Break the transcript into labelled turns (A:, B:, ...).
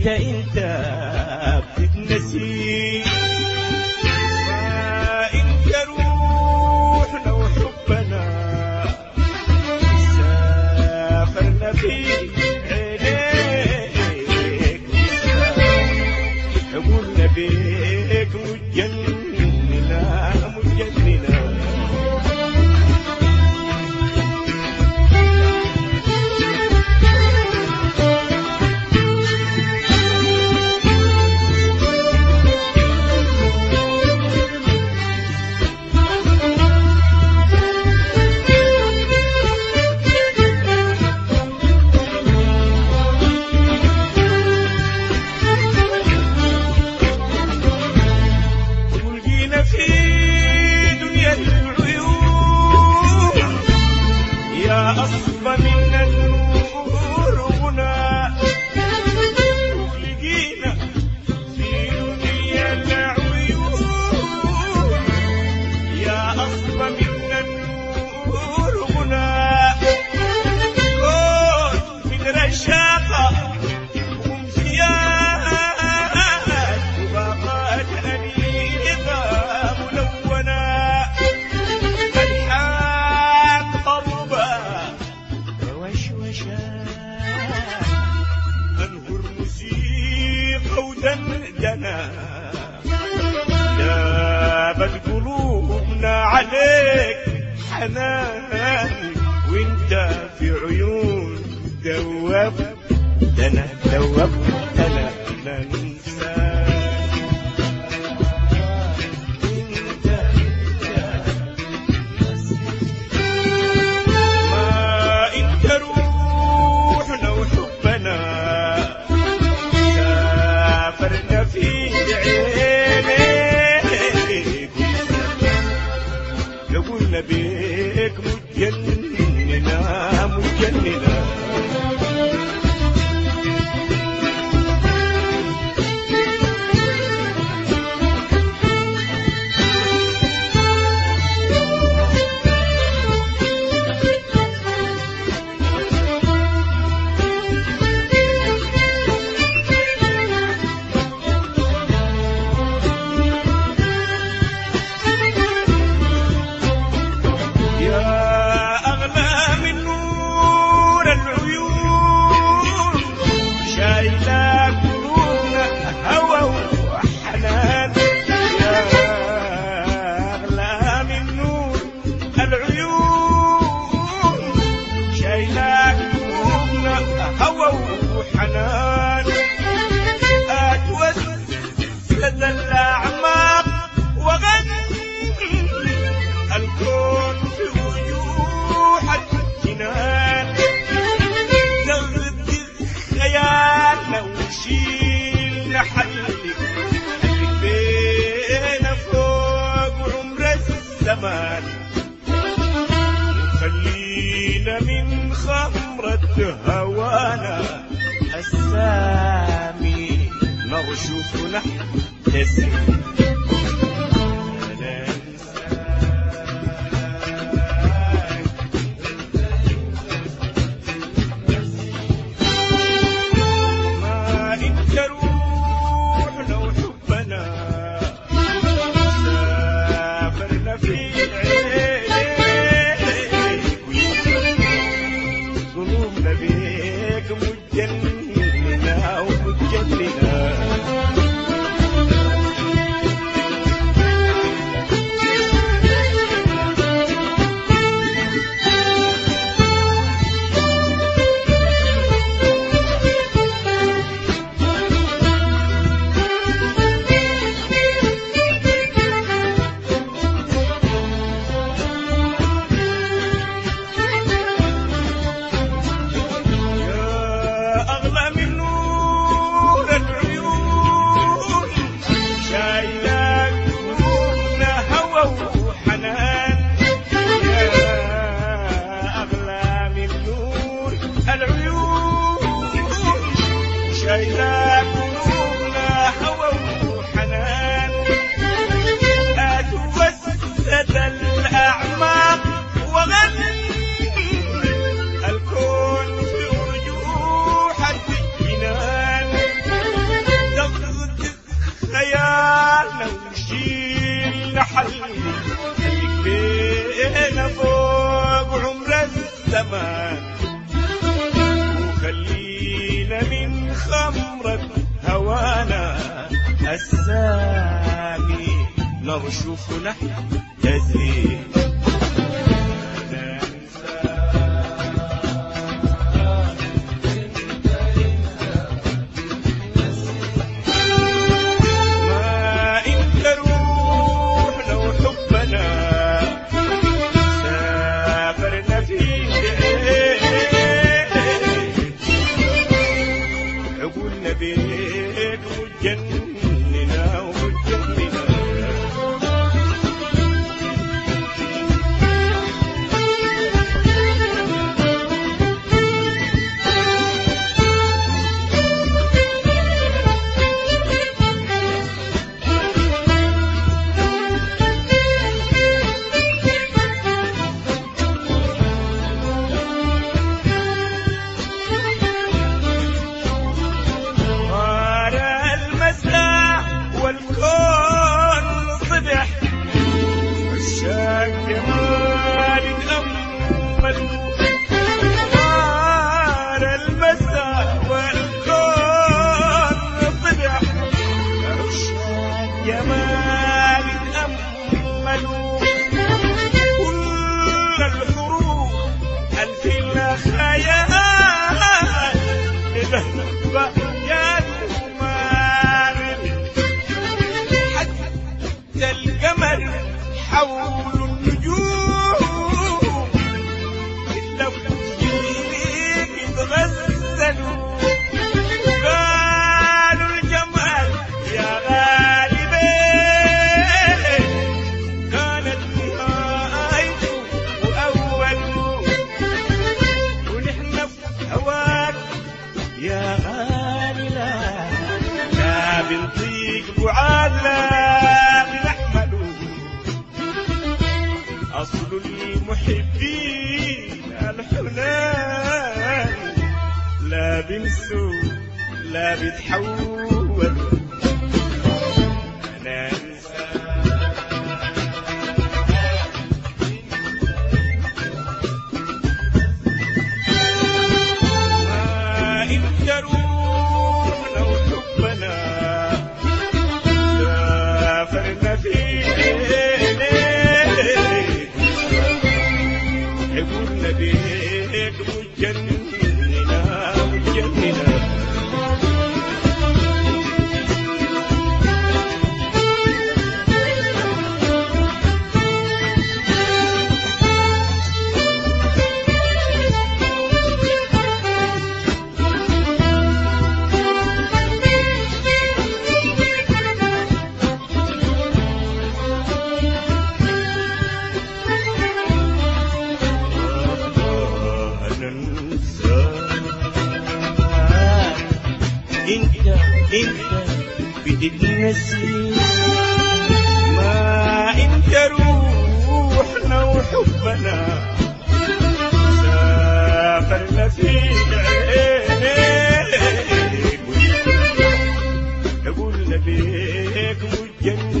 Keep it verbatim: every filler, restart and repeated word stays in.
A: انت انت بتتنسي. ما انت روحنا وحبنا سافرنا في عينيك عقولنا بيك مجننا مجننا. أصفى من النور غنى لقينا في دنيا العيون. يا أصفى من النور غنى كون من رشاقة ومزيان وباقات أنيقة ملونة. أنهر موسيقى ودندنة جابت قلوبنا عليك حنان. وانت في عيون دوبتنا دوبتنا لا ننساك. انت ما انت روحنا وحبنا سافرنا في عينيك قلنا بيك مجننا مجننا. وحنان أتوسد الأعماق وغني الكون في وجوهك جنان. زغد خيالنا وشيلنا حلك حلك بينا فوق عمر الزمان. وخلينا من خمرة هوانا السامي نرشف نحتسب. ما انت روحنا وحبنا سافرنا في قلوبنا بيك مجننا ومجننا. الزمان وخلينا من خمرة هوانا السامي نرشف نحن تزين بيك مجننا ومجننا جمال أملوا كل الحروب ألف الخيال لذهب يا المال حتى القمر حول النجوم إلا وجيك يتغزلوا قالوا الجمال يا غالي يا غالي لا لا بنطيق بعاد لا بنحمل أصل المحبين الحنان لا بنسوا لا بتحول أنا أنسى روحنا وحبنا سافرنا فيه حبولنا بيك مجننا مجننا انت انت بدك نسيم ما انت روحنا وحبنا سافرنا في عينيك قبولنا بيك مجنن